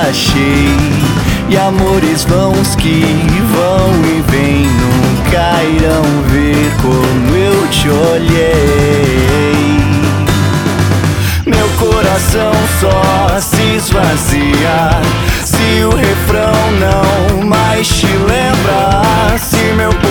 achei. E amores vãos que vão e vêm nunca irão ver como eu te olhei. Meu coração só se esvazia se o refrão não mais te lembra. Se meu